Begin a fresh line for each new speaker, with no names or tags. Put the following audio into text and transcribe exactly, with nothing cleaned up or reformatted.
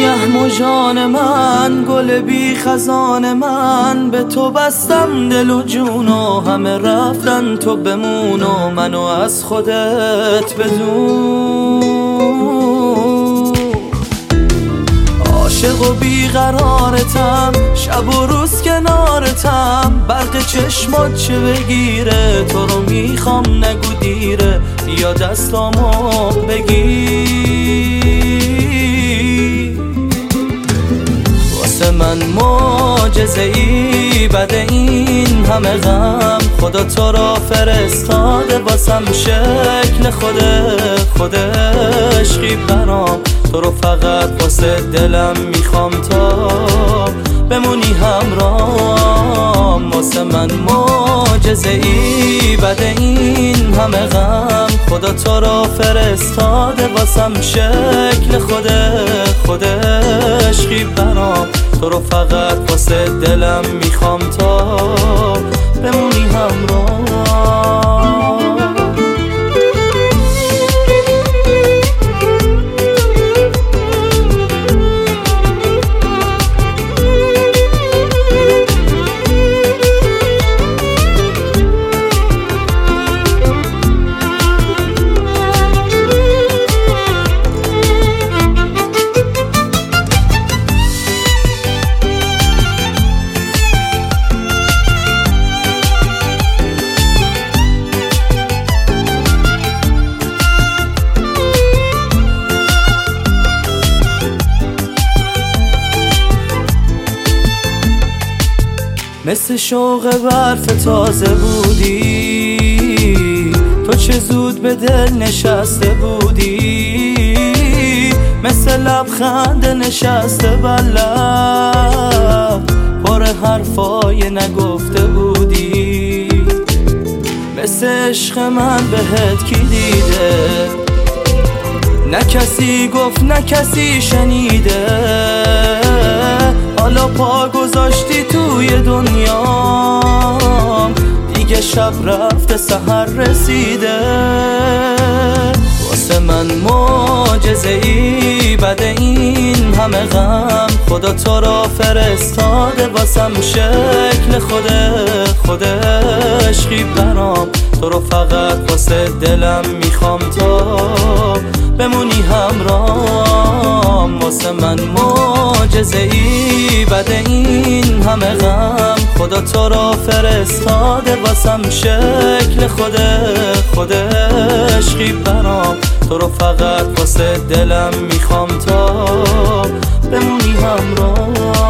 سیه مژان من، گل بی خزان من، به تو بستم دل و جون و همه رفتن تو بمون و منو از خودت بدون. عاشق و بیقرارتم، شب و روز کنارتم، برق چشمات چه بگیره، تو رو میخوام نگو دیره، بیا دستامو بگیر. واسه من معجزه ای بده این همه غم، خدا تو را فرستاده واسم شکل خوده خود عشقی برام، تو رو فقط واسه دلم میخوام تا بمونی همراهم. واسه من معجزه ای بده این همه غم، خدا تو را فرستاده واسم شکل خود خود عشقی برام، تو رو فقط واسه دلم میخوام تا بمونی همراهم. مثل شوق برف تازه بودی، تو چه زود به دل نشسته بودی، مثل لبخند نشسته بر لب، پر حرفای نگفته بودی. مثل عشق من بهت کی دیده، نه کسی گفت نه کسی شنیده، حالا پا گذاشتی توی دنیام، دیگه شب رفته سحر رسیده. واسه من معجزه ای بده این همه غم، خدا تو را فرستاده واسم شکل خود خود عشقی برام، تو رو فقط واسه دلم میخوام تا بمونی همراهم. واسه من معجزه ای بده این همه غم، خدا تو را فرستاده واسم شکل خود خود عشقی برام، تو رو فقط واسه دلم میخوام تا بمونی همراهم.